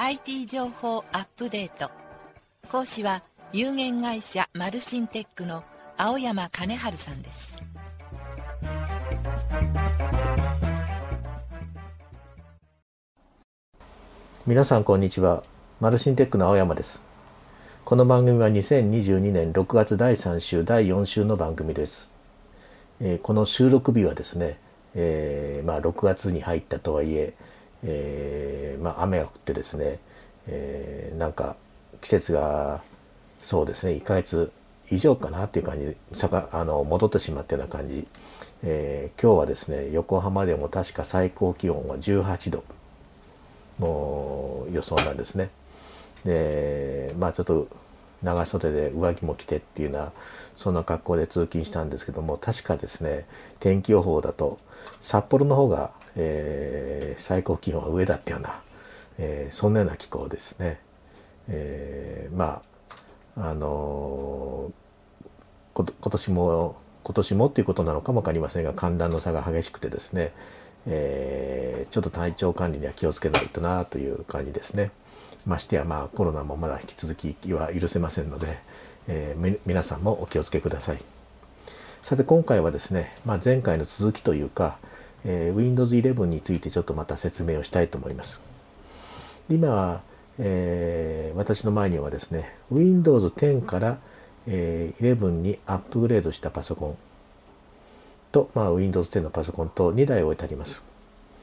IT 情報アップデート。講師は有限会社マルシンテックの青山金春さんです。 皆さんこんにちは。マルシンテックの青山です。この番組は2022年6月第3週第4週の番組です。この収録日はですね、6月に入ったとはいえ雨が降ってですね、なんか季節がそうですね1ヶ月以上かなっていう感じで戻ってしまったような感じ、今日はですね横浜でも確か最高気温は18度の予想なんですね。でちょっと長袖で上着も着てっていうようなそんな格好で通勤したんですけども、確かですね天気予報だと札幌の方が、最高気温は上だったような、そんなような気候ですね。今年もっていうことなのかも分かりませんが、寒暖の差が激しくてですね、ちょっと体調管理には気をつけないとなという感じですね。ましてやコロナもまだ引き続きは許せませんので、皆さんもお気をつけください。さて今回はですね、前回の続きというか、Windows 11についてちょっとまた説明をしたいと思います。今は、私の前にはですね Windows 10から、11にアップグレードしたパソコンと、Windows 10のパソコンと2台置いてあります。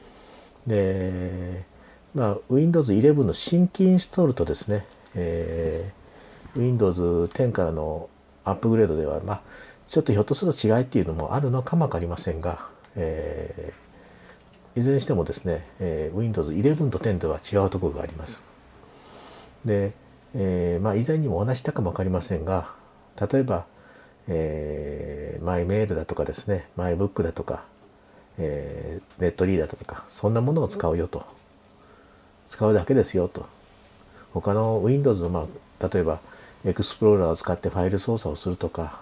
でWindows 11の新規インストールとですね、Windows 10からのアップグレードでは、ちょっとひょっとすると違いっていうのもあるのかもわかりませんが、いずれにしてもですね、Windows 11と10では違うところがあります。で、以前にもお話したかもわかりませんが、例えば、マイメールだとかですね、マイブックだとか、ネットリーダーだとか、そんなものを使うよと。使うだけですよと。他の Windows の、例えばエクスプローラーを使ってファイル操作をするとか、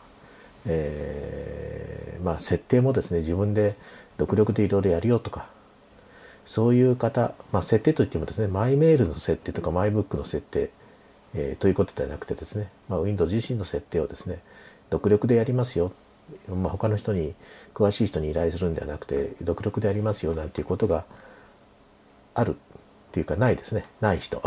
設定もですね自分で独力でいろいろやるよとか、そういう方、設定といってもですねマイメールの設定とかマイブックの設定、ということではなくてですね、Windows 自身の設定をですね独力でやりますよ、他の人に詳しい人に依頼するんではなくて独力でやりますよなんていうことがあるっていうかないですね、ない人、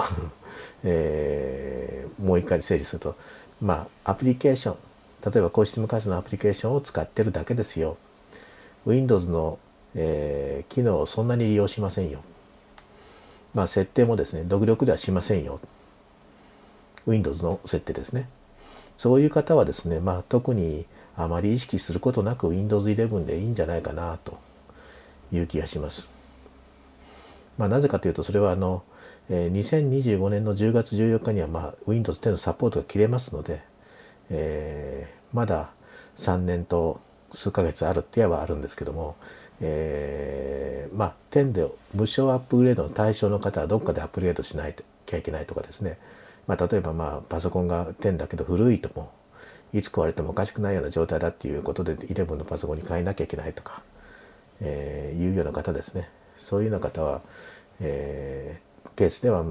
もう一回整理すると、アプリケーション、例えば高システム開発のアプリケーションを使ってるだけですよ。Windows の、機能をそんなに利用しませんよ。設定もですね独力ではしませんよ。Windows の設定ですね。そういう方はですね、特にあまり意識することなく Windows 11でいいんじゃないかなという気がします。なぜかというと、それは2025年の10月14日にはWindows 10のサポートが切れますので、まだ3年と数ヶ月あるって言えばあるんですけども、10で無償アップグレードの対象の方はどっかでアップグレードしないときゃいけないとかですね、例えばパソコンが10だけど古いともいつ壊れてもおかしくないような状態だっていうことで11のパソコンに変えなきゃいけないとか、いうような方ですね。そういうような方は、ケースでは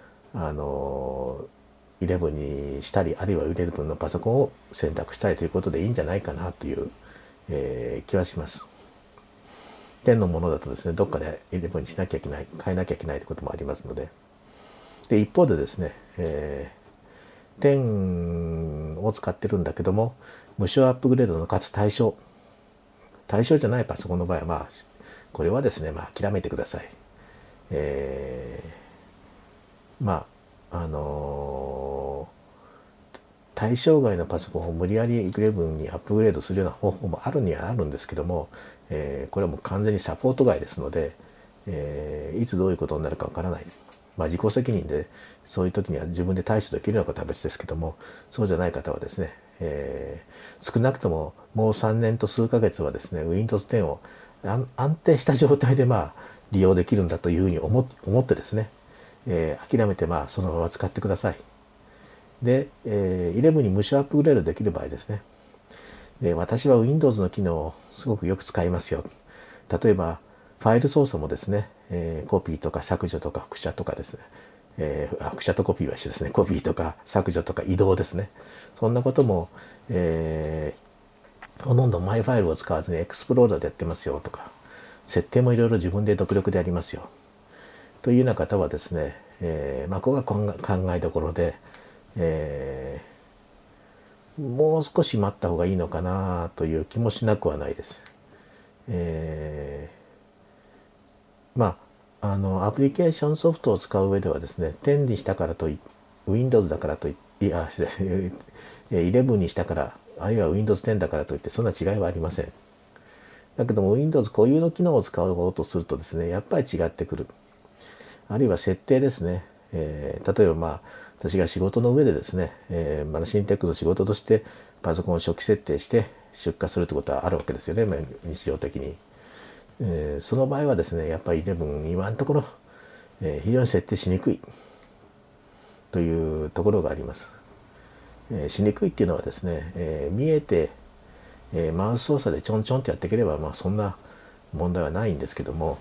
11にしたり、あるいは11のパソコンを選択したりということでいいんじゃないかなという、気はします。10のものだとですねどっかで11にしなきゃいけない、変えなきゃいけないということもありますので、一方でですね、10を使ってるんだけども無償アップグレードのかつ対象じゃないパソコンの場合はこれはですね諦めてください。対象外のパソコンを無理やり11にアップグレードするような方法もあるにはあるんですけども、これはもう完全にサポート外ですので、いつどういうことになるかわからないです。自己責任でそういう時には自分で対処できるのかは別ですけども、そうじゃない方はですね、少なくとももう3年と数ヶ月はですね Windows 10を安定した状態で利用できるんだというふうに思ってですね、諦めてそのまま使ってください。で、11に無償アップグレードできる場合ですね。で、私は Windows の機能をすごくよく使いますよ。例えばファイル操作もですね、コピーとか削除とか複写とかですね、 アクシャとコピーは一緒ですね。コピーとか削除とか移動ですね。そんなことも、ほとんどマイファイルを使わずにエクスプローラーでやってますよとか、設定もいろいろ自分で独力でやりますよというような方はですね、ここが考えどころで、もう少し待った方がいいのかなという気もしなくはないです。アプリケーションソフトを使う上ではですね、10にしたからとWindows だからと11にしたから、あるいは Windows 10だからといってそんな違いはありません。だけども Windows 固有の機能を使おうとするとですね、やっぱり違ってくる。あるいは設定ですね。例えば私が仕事の上でですね、マルシンテックの仕事としてパソコンを初期設定して出荷するということはあるわけですよね、日常的に。その場合はですね、やっぱり11今のところ、非常に設定しにくいというところがあります。しにくいっていうのはですね、見えて、マウス操作でちょんちょんってやっていければ、そんな問題はないんですけども、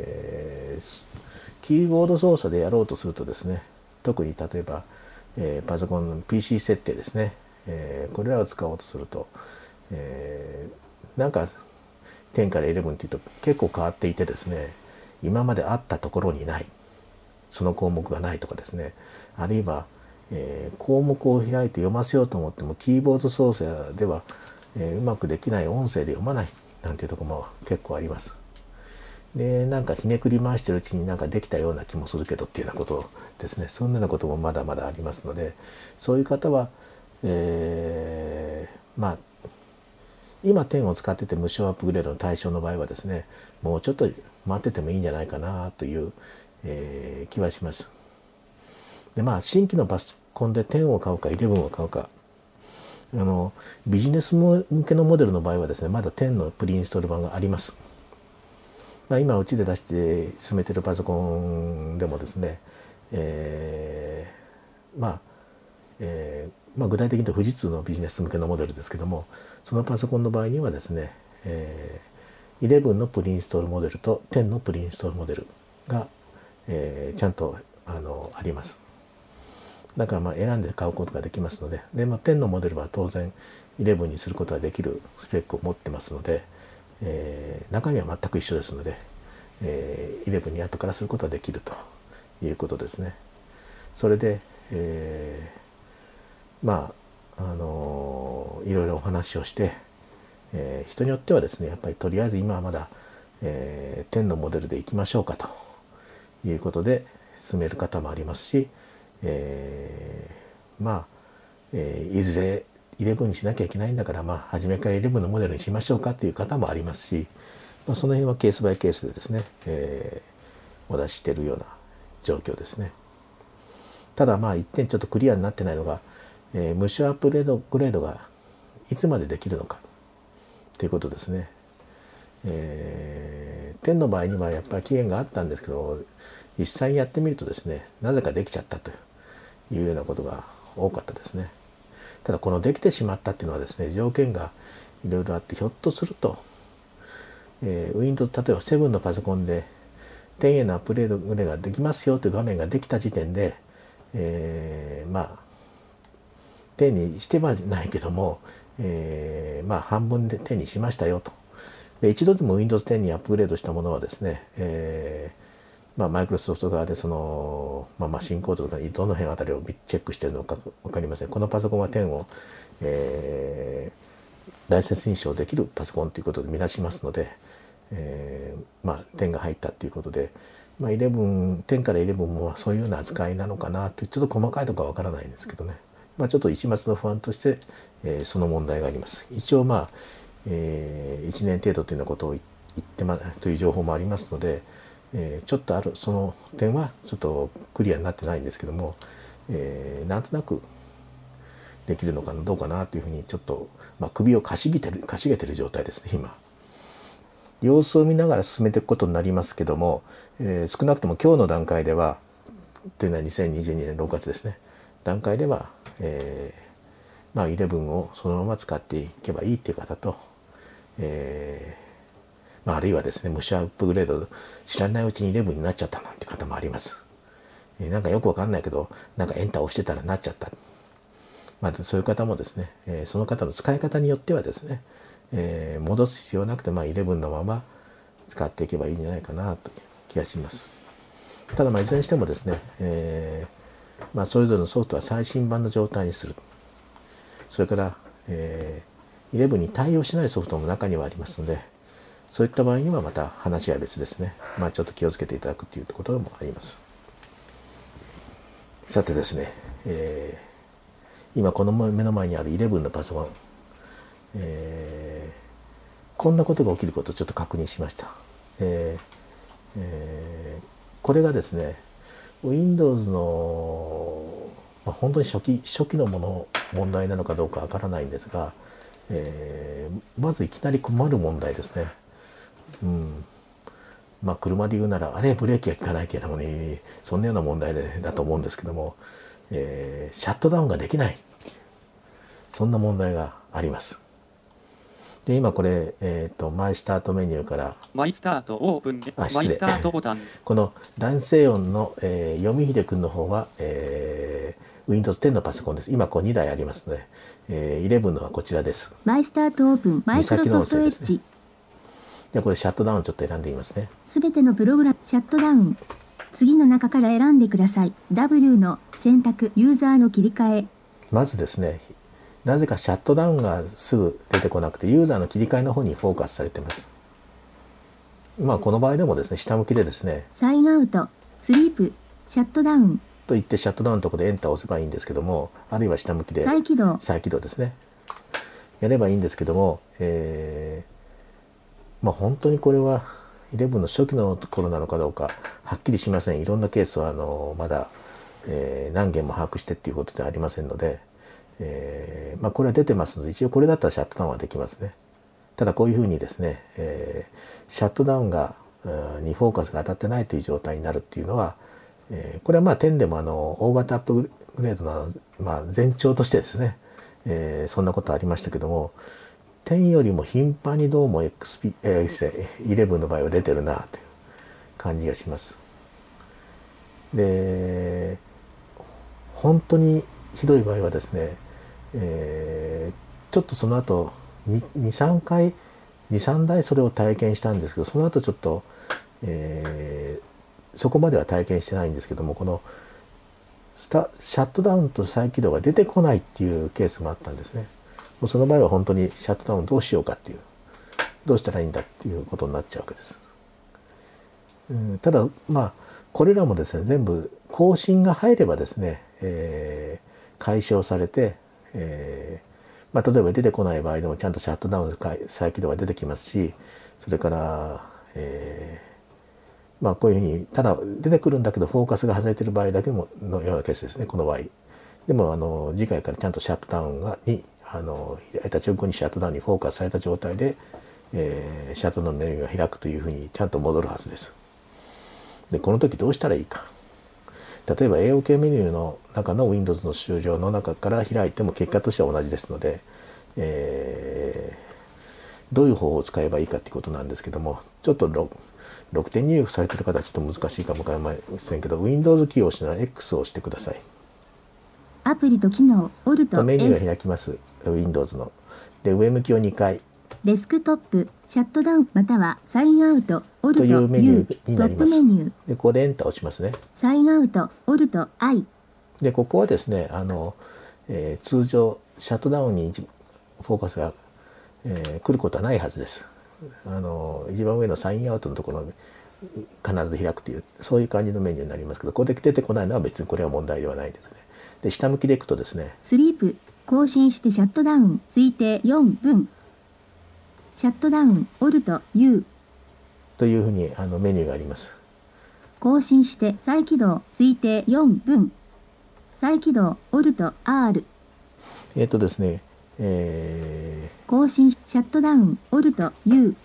キーボード操作でやろうとするとですね、特に例えば、パソコンの PC 設定ですね、これらを使おうとすると、なんか10から11っていうと結構変わっていてですね、今まであったところにない、その項目がないとかですね、あるいは、項目を開いて読ませようと思ってもキーボード操作では、うまくできない、音声で読まないなんていうところも結構あります。で、なんかひねくり回してるうちになんかできたような気もするけどっていうようなことですね、そんなようなこともまだまだありますので、そういう方は、今10を使ってて無償アップグレードの対象の場合はですね、もうちょっと待っててもいいんじゃないかなという、気はします。で、新規のパソコンで10を買うか11を買うか、ビジネス向けのモデルの場合はですね、まだ10のプリインストール版があります。今うちで出して進めてるパソコンでもですね、具体的に言うと富士通のビジネス向けのモデルですけども、そのパソコンの場合にはですね、11のプリインストールモデルと10のプリインストールモデルが、ちゃんとあります。だから選んで買うことができますので、10のモデルは当然11にすることができるスペックを持ってますので、中身は全く一緒ですので、11に後からすることができるということですね。それで、いろいろお話をして、人によってはですね、やっぱりとりあえず今はまだ、10のモデルでいきましょうかということで進める方もありますし、いずれ11にしなきゃいけないんだから、初めから11のモデルにしましょうかという方もありますし、その辺はケースバイケースでですね、お出ししているような状況ですね。ただ一点ちょっとクリアになってないのが、無償アップグレードがいつまでできるのかということですね。10の場合にはやっぱり期限があったんですけど、実際にやってみるとですね、なぜかできちゃったというようなことが多かったですね。ただこのできてしまったっていうのはですね、条件がいろいろあって、ひょっとすると、Windows 例えば7のパソコンで10へのアップグレードができますよという画面ができた時点で、10にしてはないけども、半分で10にしましたよと。で、一度でも Windows 10にアップグレードしたものはですね、マイクロソフト側でその、マシンコードとかどの辺あたりをチェックしているのか分かりません。このパソコンは10を、ライセンス認証できるパソコンということで見なしますので、10が入ったということで、10から11もそういうような扱いなのかなという、ちょっと細かいところは分からないんですけどね。ちょっと一末の不安として、その問題があります。一応1年程度というようなことを言ってという情報もありますので、ちょっとその点はちょっとクリアになってないんですけども、なんとなくできるのかなどうかなというふうにちょっと、首をかしげてる状態ですね今。様子を見ながら進めていくことになりますけども、少なくとも今日の段階ではというのは2022年6月ですね、段階では、11をそのまま使っていけばいいっていう方と、あるいはですね、無償アップグレード知らないうちに11になっちゃったなんて方もあります。 なんかよくわかんないけどなんかエンター押してたらなっちゃった、そういう方もですね、その方の使い方によってはですね、戻す必要なくて11のまま使っていけばいいんじゃないかなという気がします。ただいずれにしてもですね、それぞれのソフトは最新版の状態にする。それから、11に対応しないソフトも中にはありますので、そういった場合にはまた話は別ですね。ちょっと気をつけていただくということもあります。さてですね、今この目の前にある11のパソコン、こんなことが起きることをちょっと確認しました。これがですね Windows の、本当に初期の問題なのかどうかわからないんですが、まずいきなり困る問題ですね。車で言うならブレーキが効かないっていうのにそんなような問題だと思うんですけども、シャットダウンができない、そんな問題があります。で今これ、マイスタートメニューからマイスタートオープンでマイスタートボタンこの男性音の、読秀君の方は、Windows 10のパソコンです。今2台ありますので、11のはこちらです。 マイスタートオープンマイクロソフトエッジ。 でこれシャットダウンちょっと選んでみますね。 すべてのプログラムシャットダウン。次の中から選んでください。W の選択ユーザーの切り替え。 まずですね、なぜかシャットダウンがすぐ出てこなくてユーザーの切り替えの方にフォーカスされています。この場合でもですね、下向きでですね、 サインアウト、スリープ、シャットダウンと言ってシャットダウンのところでエンターを押せばいいんですけども、あるいは下向きで再起動ですね、やればいいんですけども、本当にこれは11の初期の頃なのかどうかはっきりしません。いろんなケースはまだ、何件も把握してっていうことではありませんので、これは出てますので一応これだったらシャットダウンはできますね。ただこういうふうにですね、シャットダウンにフォーカスが当たってないという状態になるっていうのは、これは10でも大型アップグレードの前兆としてですね、そんなことありましたけども、10よりも頻繁にどうも11の場合は出てるなという感じがします。で本当にひどい場合はですね、ちょっとその後2,3台それを体験したんですけど、その後ちょっと、そこまでは体験してないんですけども、このシャットダウンと再起動が出てこないっていうケースもあったんですね。もうその場合は本当にシャットダウンどうしようかっていう、どうしたらいいんだっていうことになっちゃうわけです。ただこれらもですね、全部更新が入ればですね、解消されて、例えば出てこない場合でもちゃんとシャットダウン再起動が出てきますし、それから、こういうふうにただ出てくるんだけどフォーカスが外れている場合だけのようなケースですね、この場合。でも次回からちゃんとシャットダウンに開いた直後にシャットダウンにフォーカスされた状態で、シャットダウンのメニューが開くというふうにちゃんと戻るはずです。でこの時どうしたらいいか。例えば AOK メニューの中の Windows の終了の中から開いても結果としては同じですので、どういう方法を使えばいいかということなんですけども、ちょっと6点入力されている方はちょっと難しいかもわかりませんけど、 Windows キーを押しながら X を押してください。 アプリと機能オルト F メニューが開きます。 Windows ので上向きを2回デスクトップシャットダウンまたはサインアウトオルト U というメニューになります。 トップメニューでここでエンターを押しますね。 サインアウトオルト I でここはですね通常シャットダウンにフォーカスが、来ることはないはずです。一番上のサインアウトのところで必ず開くというそういう感じのメニューになりますけど、ここで出てこないのは別にこれは問題ではないですね。で下向きでいくとですね、 スリープ更新してシャットダウン推定4分シャットダウンオルト U というふうにメニューがあります。 更新して再起動推定4分再起動オルト R ですね、 更新シャットダウンオルト U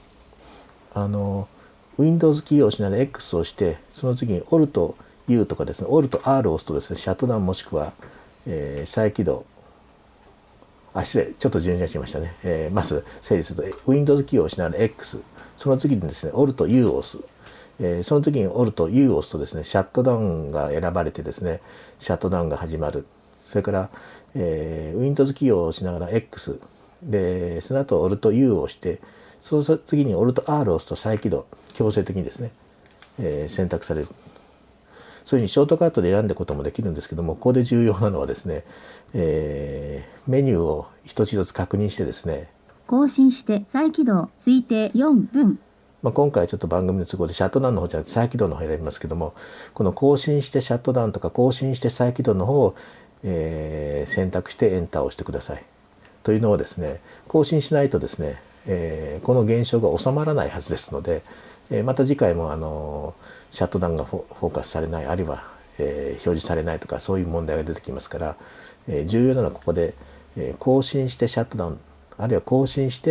Windows キーを押しながら X を押して、その次に Alt U とかですね Alt R を押すとですね、シャットダウンもしくは、再起動失礼、ちょっと順にしましたね。まず整理すると Windows キーを押しながら X、その次にですね Alt U を押す、 その時に Alt U を押すとですね、シャットダウンが選ばれてですね、シャットダウンが始まる。それから、Windows キーを押しながら X で、その後 Alt U を押して、その次に Alt R を押すと再起動、強制的にですね、選択される。そういうふうにショートカットで選んでいくこともできるんですけども、ここで重要なのはですね、メニューを一つ一つ確認してですね、 更新して再起動推定4分。 今回ちょっと番組の都合でシャットダウンの方じゃなくて再起動の方を選びますけども、この更新してシャットダウンとか更新して再起動の方を、選択してエンターを押してください。というのはですね、更新しないとですね、この現象が収まらないはずですので、また次回もシャットダウンがフォーカスされない、あるいは、表示されないとかそういう問題が出てきますから、重要なのはここで、更新してシャットダウン、あるいは更新して、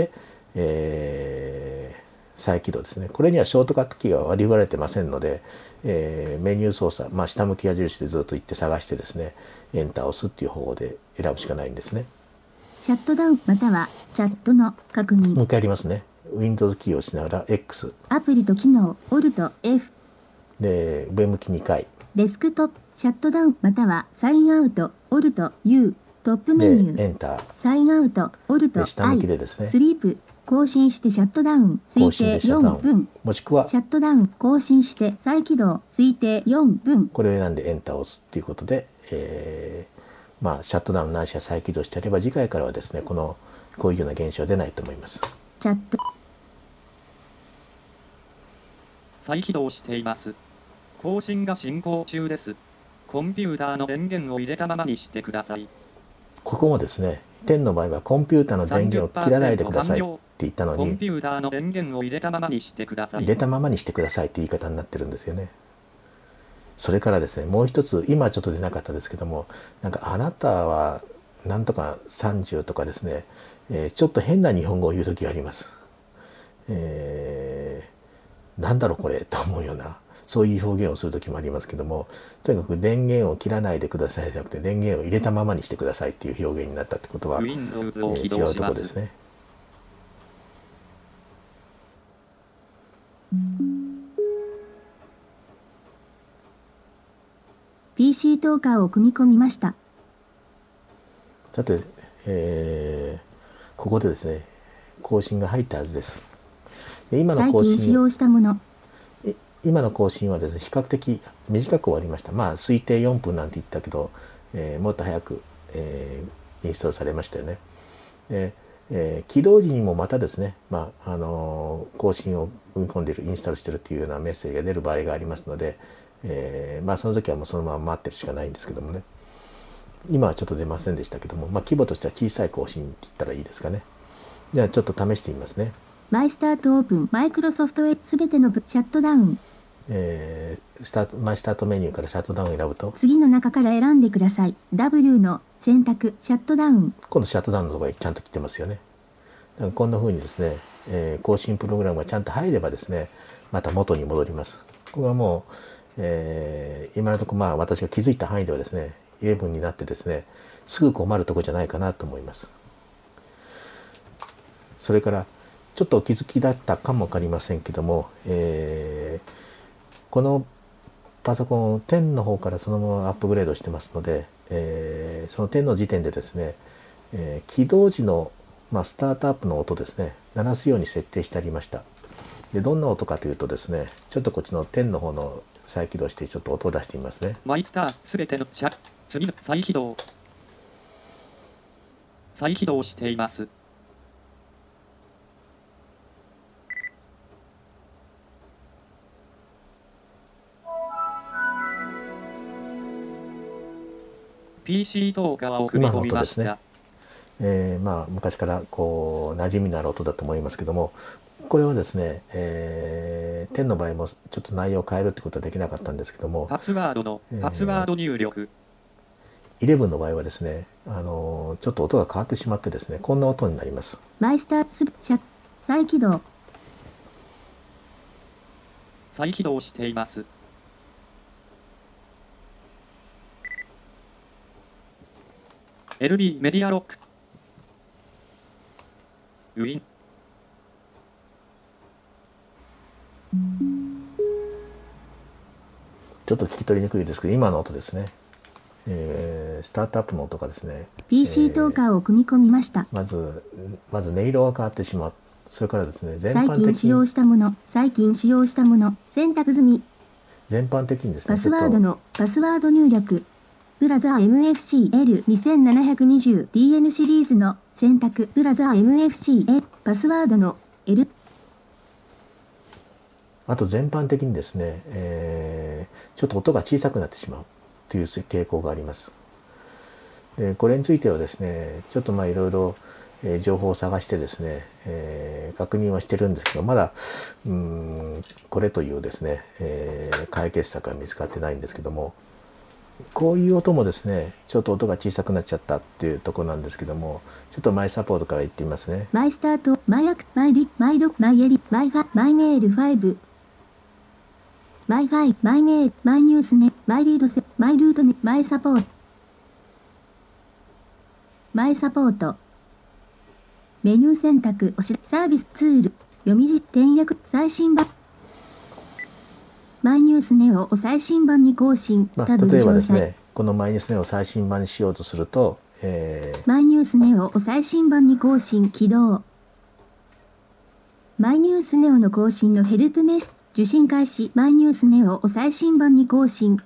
再起動ですね。これにはショートカットキーが割り振られてませんので、メニュー操作、下向き矢印でずっと行って探してですね、エンターを押すっていう方法で選ぶしかないんですね。 シャットダウンまたはチャットの確認。 もう一回やりますね。Windows キーを押しながら X。 アプリと機能 Alt F。 で、上向き2回。 デスクトップシャットダウンまたはサインアウト Alt U。トップメニュー。 で、エンター。 サインアウト Alt 下向きでですね。 スリープ。更新してシャットダウン推定4分。 もしくはシャットダウン更新して再起動推定4分。 これを選んでエンターを押すっていうことで、シャットダウンないしは再起動してやれば次回からはですね、こういうような現象は出ないと思います。 チャット再起動しています。更新が進行中です。コンピューターの電源を入れたままにしてください。 ここもですね、10の場合はコンピューターの電源を切らないでくださいって言ったのに、 コンピューターの電源を入れたままにしてください。 入れたままにしてくださいって言い方になってるんですよね。それからですね、もう一つ、今ちょっと出なかったですけども、なんかあなたはなんとか30とかですね、ちょっと変な日本語を言う時があります。なんだろうこれと思うような、そういう表現をする時もありますけども、とにかく電源を切らないでくださいじゃなくて、電源を入れたままにしてくださいっていう表現になったってことは、 Windows を起違うとこ動します。 ろですね。 PC トーカーを組み込みました。 さて、ここでですね、更新が入ったはずです。で今の最更新近使用したもの。 今の更新はですね、比較的短く終わりました。推定4分なんて言ったけど、もっと早く、インストールされましたよね。で、起動時にもまたですね、更新を組み込んでいる、インストールしているというようなメッセージが出る場合がありますので、その時はもうそのまま待ってるしかないんですけどもね。今はちょっと出ませんでしたけども、規模としては小さい更新って言ったらいいですかね。じゃあちょっと試してみますね。 マイスタートオープンマイクロソフトへすべてのシャットダウン。 マイスタートメニューからシャットダウンを選ぶと、 次の中から選んでください。W の選択シャットダウン。 今度シャットダウンのところにちゃんと来てますよね。だからこんな風にですね、更新プログラムがちゃんと入ればですね、また元に戻ります。これはもう、今のところ私が気づいた範囲ではですね、11になってですね、すぐ困るところじゃないかなと思います。それからちょっとお気づきだったかもわかりませんけども、このパソコン10の方からそのままアップグレードしてますので、その10の時点でですね、起動時の、スタートアップの音ですね、鳴らすように設定してありました。で、どんな音かというとですね、ちょっとこっちの10の方の再起動してちょっと音を出してみますね。 マイスターすべての次の再起動しています。PC トーカーを組み込みました。 昔から馴染みのある音だと思いますけども、これはですね、10の場合もちょっと内容を変えるってことはできなかったんですけども、 パスワード入力。 11の場合はですね、ちょっと音が変わってしまってですね、こんな音になります。 マイスター再起動。 再起動しています。LB メディアロック。 ちょっと聞き取りにくいですけど、今の音ですね。スタートアップの音がですね、 PC トーカーを組み込みました。 まず音色が変わってしまう。それからですね、 最近使用したもの、選択済み。 全般的にですね、 パスワード入力。ブラザー MFC-L2720DN シリーズの選択。ブラザー MFC-L パスワードの L。 あと全般的にですね、ちょっと音が小さくなってしまうという傾向があります。でこれについてはですね、ちょっといろいろ情報を探してですね、確認はしてるんですけど、まだこれというですね、解決策が見つかってないんですけども、こういう音もですね、ちょっと音が小さくなっちゃったっていうところなんですけども、ちょっとマイサポートから言ってみますね。 マイスタート、マイアク、マイリ、マイド、マイエリ、マイファ、マイメール5、マイファイ、マイメール、マイニュースネ、マイリードセ、マイルートネ、マイサポート、マイサポート、メニュー選択、サービスツール、読み実転訳、最新版、マイニュースネオを最新版に更新、タブ例えば詳細。 ですね、このマイニュースネオを最新版にしようとすると、 マイニュースネオを最新版に更新起動。マイニュースネオの更新のヘルプメス受信開始。マイニュースネオを最新版に更新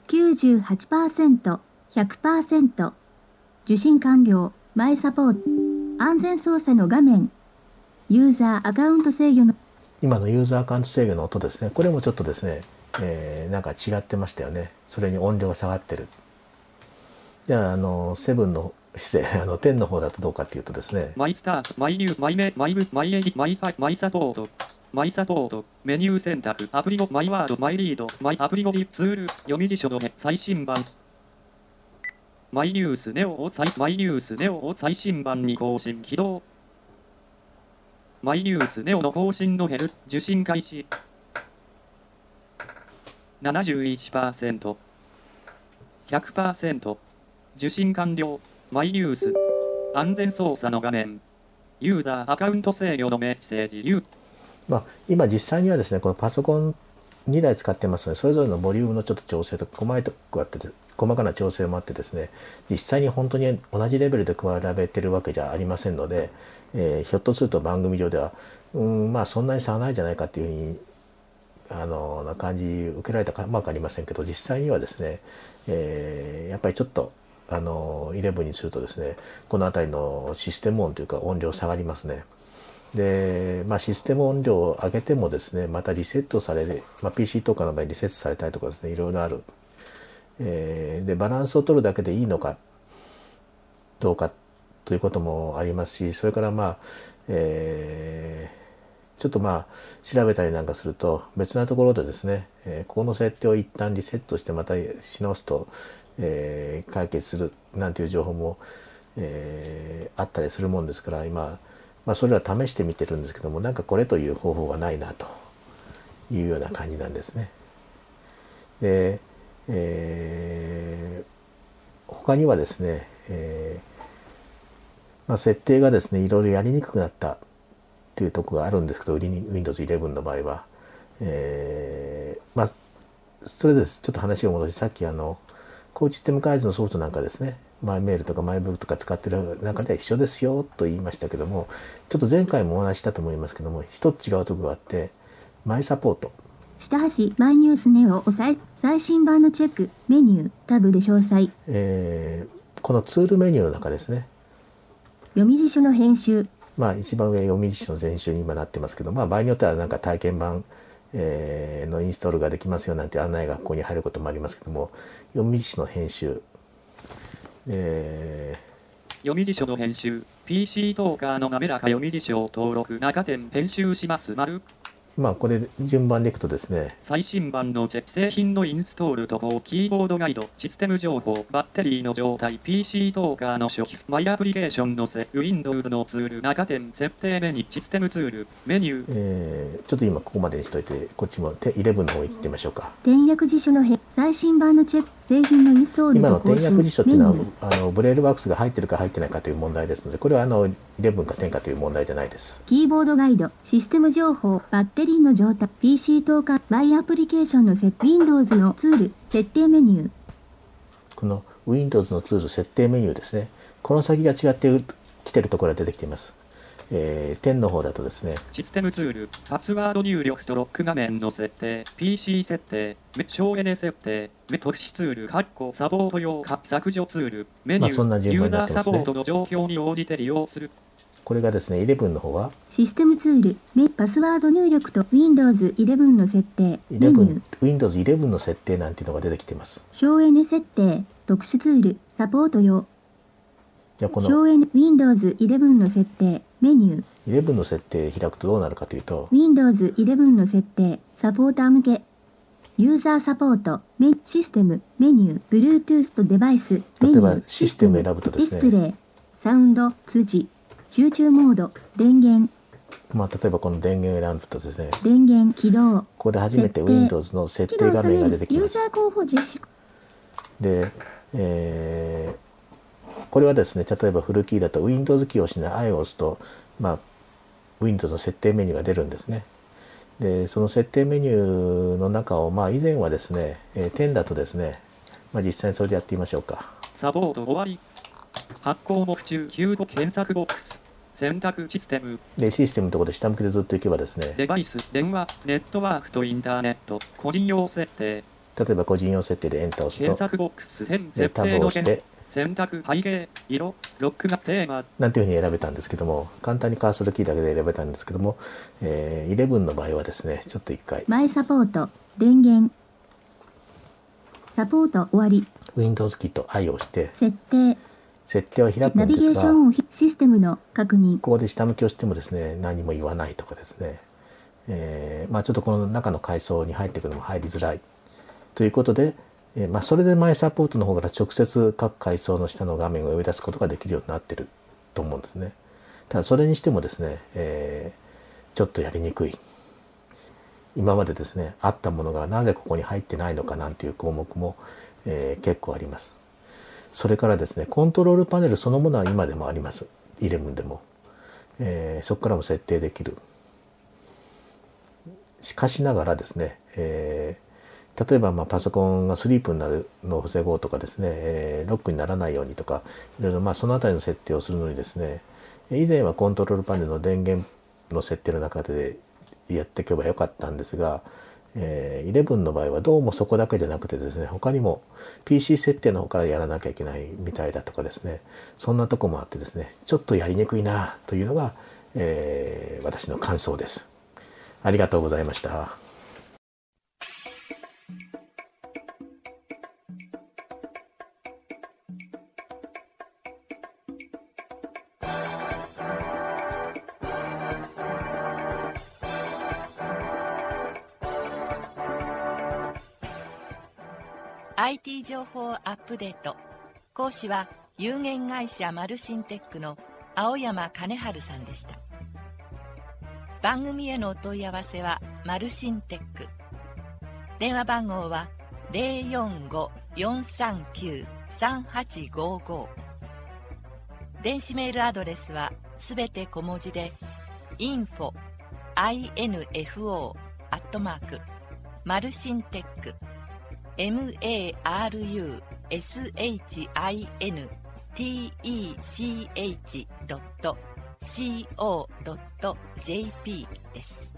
98%、100%。受信完了。マイサポート。安全操作の画面。ユーザーアカウント制御の。 今のユーザーアカウント制御の音ですね、これもちょっとですね、なんか違ってましたよね。それに音量が下がってる。じゃあ、7の10の方だとどうかっていうとですね、 マイスタート、マイニュー、マイメ、マイブ、マイエディ、マイファイ、マイサポート、マイサポート、メニュー選択、アプリ語、マイワード、マイリード、マイアプリ語リツール、読み辞書の最新版。マイニュースネオを最新版に更新起動。マイニュースネオの更新の受信開始。71%、100%。受信完了。マイニュース。安全操作の画面。ユーザーアカウント制御のメッセージ。 今実際にはですね、このパソコン2台使ってますので、それぞれのボリュームのちょっと調整とか細かな調整もあってですね、実際に本当に同じレベルで比べてるわけじゃありませんので、ひょっとすると番組上ではそんなに差はないんじゃないかっていうふうにな感じ受けられたかも分かりませんけど、実際にはですね、やっぱりちょっと11にするとですね、この辺りのシステム音というか音量下がりますね。で、システム音量を上げてもですね、またリセットされる、PC とかの場合リセットされたりとかですね、いろいろある。で、バランスを取るだけでいいのかどうかということもありますし、それからちょっと調べたりなんかすると別なところでですね、ここの設定を一旦リセットしてまたし直すと、解決するなんていう情報も、あったりするもんですから、今それら試してみてるんですけども、なんかこれという方法がないなというような感じなんですね。で、他にはですね、設定がですねいろいろやりにくくなったっていうところがあるんですけど、Windows 11の場合は、それです。ちょっと話を戻して、さっきコーチシステム開発のソフトなんかですね、マイメールとかマイブックとか使ってる中で一緒ですよと言いましたけども、ちょっと前回もお話したと思いますけども、一つ違うところがあって、マイサポート。 下端、マイニュースネオを最新版のチェック、メニュー、タブで詳細。 このツールメニューの中ですね。 読み辞書の編集。 一番上読み辞書の前集に今なってますけど、場合によってはなんか体験版、のインストールができますよなんて案内がここに入ることもありますけども、読み辞書の編集。 読み辞書の編集。PC トーカーの滑らか読み辞書を登録。中点編集します。 これ順番でいくとですね、 最新版の製品のインストールとキーボードガイド、システム情報、バッテリーの状態、PC トーカーの初期、マイアプリケーションのWindows のツール、中点、設定メニュー、システムツール、メニュー。 ちょっと今ここまでにしといて、こっちも11の方行ってみましょうか。 転訳辞書の最新版のチェック、製品のインストール今のと更新。 転訳辞書っていうのはブレールワークスが入ってるか入ってないかという問題ですので、これは11か10かという問題じゃないです。 キーボードガイド、システム情報、バッテテリーの状態、PC 等か Y アプリケーションのWindows のツール、設定メニュー。 この Windows のツール設定メニューですね。この先が違ってきてるところが出てきています。10の方だとですね、 システムツール、パスワード入力とロック画面の設定、PC 設定、省エネ設定、特殊ツール、サポート用削除ツール、メニュー、ユーザーサポートの状況に応じて利用する。 これがですね、11の方はシステムツール、パスワード入力と Windows 11の設定、メニュー。 Windows 11の設定なんていうのが出てきています。 省エネ設定、特殊ツール、サポート用。 じゃあこの省エネ Windows 11の設定、メニュー。 11の設定開くとどうなるかというと、 Windows 11の設定、サポーター向け。ユーザーサポート、システム、メニュー、Bluetooth とデバイス、メニュ例えばー、 システムを選ぶとですね、 ディスプレイ、サウンド、通知、集中モード、電源、 例えばこの電源を選ぶとですね、 電源起動、 ここで初めて Windows の設定画面が出てきます。 ユーザー候補実施。 で、これはですね、例えばフルキーだと Windows キーを押しながら I を押すと、Windows の設定メニューが出るんですね。で、その設定メニューの中を、以前はですね、10だとですね、実際にそれでやってみましょうか。 サポート終わり。発行目中、9度検索ボックス。選択システム。 で、システムのところで下向きでずっといけばですね、 デバイス、電話、ネットワークとインターネット、個人用設定。 例えば個人用設定でエンターを押す検と、 索ボックス、設タブ定のを押して選択、背景、色、ロックがテーマ。 なんていうふうに選べたんですけども、簡単にカーソルキーだけで選べたんですけども、11の場合はですね、ちょっと一回マイサポート、電源、サポート終わり、 Windows キーと I を押して設定、 設定は開くナビゲんですが、 ーションをシステムの確認、 ここで下向きをしてもですね、何も言わないとかですね、ちょっとこの中の階層に入っていくのも入りづらいということで、それでマイサポートの方から直接各階層の下の画面を呼び出すことができるようになってると思うんですね。ただそれにしてもですね、ちょっとやりにくい。今までですね、あったものがなぜここに入ってないのかなんていう項目も、結構あります。それからですね、コントロールパネルそのものは今でもあります。11でも。そこからも設定できる。しかしながらですね、例えばパソコンがスリープになるのを防ごうとかですね、ロックにならないようにとか、いろいろそのあたりの設定をするのにですね、以前はコントロールパネルの電源の設定の中でやっていけばよかったんですが、11の場合はどうもそこだけじゃなくてですね、他にも PC 設定の方からやらなきゃいけないみたいだとかですね、そんなとこもあってですね、ちょっとやりにくいなというのが、私の感想です。ありがとうございました。 IT 情報アップデート。講師は有限会社マルシンテックの青山金春さんでした。番組へのお問い合わせはマルシンテック。電話番号は 045-439-3855。電子メールアドレスはすべて小文字で infoマルシンテックmarushintech.co.jp です。